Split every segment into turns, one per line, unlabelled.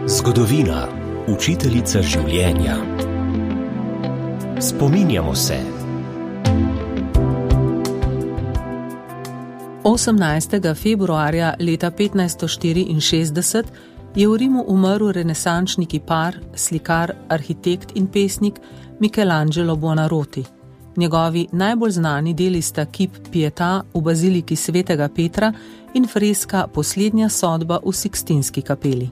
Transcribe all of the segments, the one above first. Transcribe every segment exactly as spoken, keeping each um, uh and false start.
Zgodovina, učiteljica življenja. Spominjamo se.
osemnajstega februarja leta petnajststo štiriinšestdeset je v Rimu umrl renesančni kipar, slikar, arhitekt in pesnik Michelangelo Buonarroti. Njegovi najbolj znani deli sta kip Pietà v baziliki svetega Petra in freska Poslednja sodba v Sikstinski kapeli.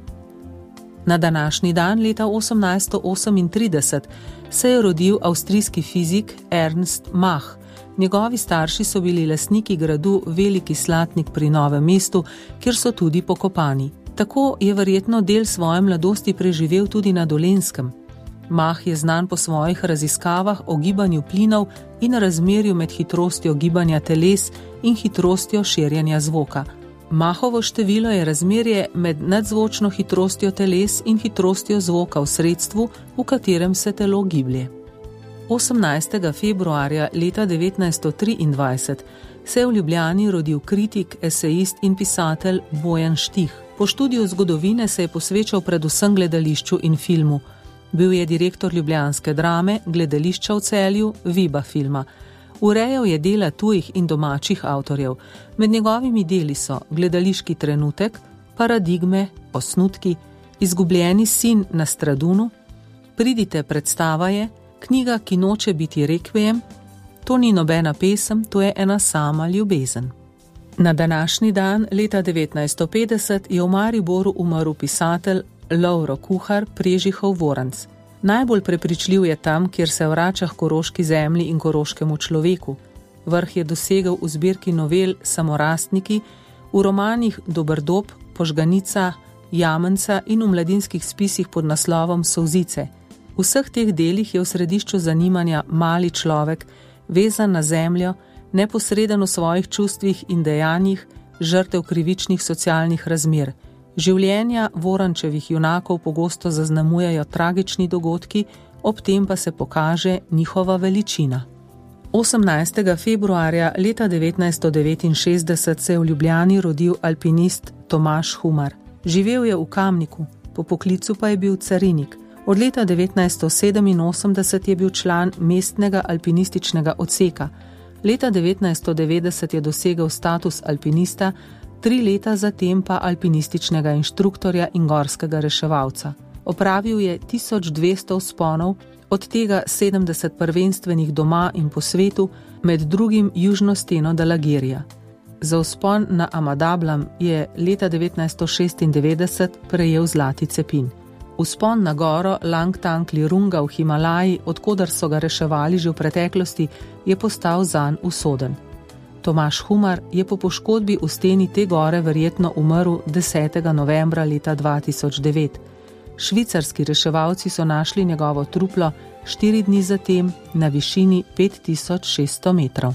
Na današnji dan leta osemnajststo osemintrideset se je rodil avstrijski fizik Ernst Mach. Njegovi starši so bili lastniki gradu Veliki Slatnik pri Novem mestu, kjer so tudi pokopani. Tako je verjetno del svoje mladosti preživel tudi na Dolenjskem. Mach je znan po svojih raziskavah o gibanju plinov in razmerju med hitrostjo gibanja teles in hitrostjo širjenja zvoka. Machovo število je razmerje med nadzvočno hitrostjo teles in hitrostjo zvoka v sredstvu, v katerem se telo giblje. osemnajstega februarja leta devetnajststo triindvajset se je v Ljubljani rodil kritik, esejist in pisatelj Bojan Štih. Po študiju zgodovine se je posvečal predvsem gledališču in filmu. Bil je direktor ljubljanske Drame, gledališča v Celju, Viba filma. Urejal je dela tujih in domačih avtorjev. Med njegovimi deli so Gledališki trenutek, Paradigme, Osnutki, Izgubljeni sin na Stradunu, Pridite, predstava je, Knjiga, ki noče biti rekviem, To ni nobena pesem, to je ena sama ljubezen. Na današnji dan, leta devetnajststo petdeset, je v Mariboru umrl pisatelj Lovro Kuhar Prežihov Voranc. Najbolj prepričljiv je tam, kjer se vrača k koroški zemlji in koroškemu človeku. Vrh je dosegel v zbirki novel Samorastniki, v romanih Doberdob, Požganica, Jamenca in v mladinskih spisih pod naslovom Solzice. V vseh teh delih je v središču zanimanja mali človek, vezan na zemljo, neposreden v svojih čustvih in dejanjih, žrtev krivičnih socialnih razmer. Življenja Vorančevih junakov pogosto zaznamujejo tragični dogodki, ob tem pa se pokaže njihova veličina. osemnajstega februarja leta devetnajststo devetinšestdeset se je v Ljubljani rodil alpinist Tomaž Humar. Živel je v Kamniku, po poklicu pa je bil carinik. Od leta devetnajststo sedeminosemdeset je bil član mestnega alpinističnega odseka. Leta devetnajststo devetdeset je dosegel status alpinista, tri leta zatem pa alpinističnega inštruktorja in gorskega reševalca. Opravil je tisoč dvesto vzponov, od tega sedemdeset prvenstvenih doma in po svetu, med drugim južno steno Dalagirja. Za vzpon na Amadablam je leta devetnajststo šestindevetdeset prejel zlati cepin. Vzpon na goro Langtang Lirunga v Himalaji, odkudar so ga reševali že v preteklosti, je postal zanj usoden. Tomaž Humar je po poškodbi v steni te gore verjetno umrl desetega novembra leta dva tisoč devet. Švicarski reševalci so našli njegovo truplo štiri dni zatem na višini pet tisoč šeststo metrov.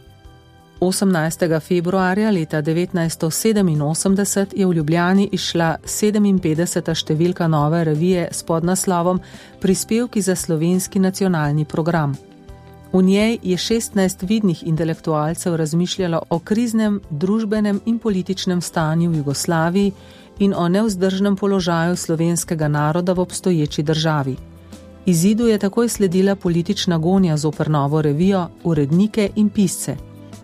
osemnajstega februarja leta devetnajststo sedeminosemdeset je v Ljubljani izšla sedeminpetdeseta številka nove revije s podnaslovom Prispevki za slovenski nacionalni program. V njej je šestnajst vidnih intelektualcev razmišljalo o kriznem, družbenem in političnem stanju v Jugoslaviji in o nevzdržnem položaju slovenskega naroda v obstoječi državi. Izidu je takoj sledila politična gonja zoper novo revijo, urednike in pisce.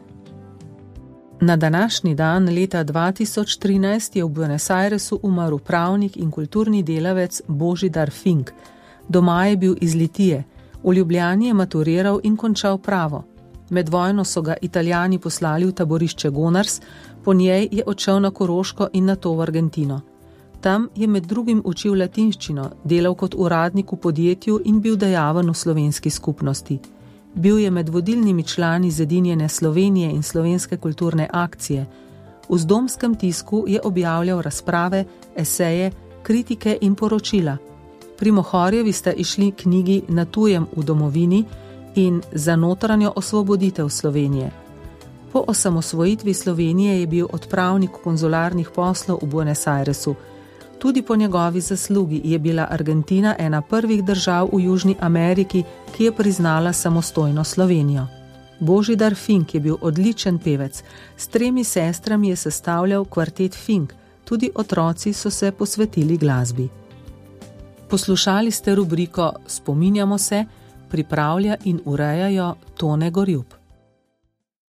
Na današnji dan leta dva tisoč trinajst je v Buenos Airesu umrl pravnik in kulturni delavec Božidar Fink. Doma je bil iz Litije. V Ljubljani je maturiral in končal pravo. Med vojno so ga Italijani poslali v taborišče Gonars, po njej je odšel na Koroško in nato v Argentino. Tam je med drugim učil latinščino, delal kot uradnik v podjetju in bil dejaven v slovenski skupnosti. Bil je med vodilnimi člani Zedinjene Slovenije in Slovenske kulturne akcije. V zdomskem tisku je objavljal razprave, eseje, kritike in poročila. Pri Mohorjevi sta išli knjigi Na tujem v domovini in Za notranjo osvoboditev Slovenije. Po osamosvojitvi Slovenije je bil odpravnik konzularnih poslov v Buenos Airesu. Tudi po njegovi zaslugi je bila Argentina ena prvih držav v Južni Ameriki, ki je priznala samostojno Slovenijo. Božidar Fink je bil odličen pevec. S tremi sestrami je sestavljal kvartet Fink, tudi otroci so se posvetili glasbi. Poslušali ste rubriko Spominjamo se, pripravlja in ureja jo Tone Gorjup.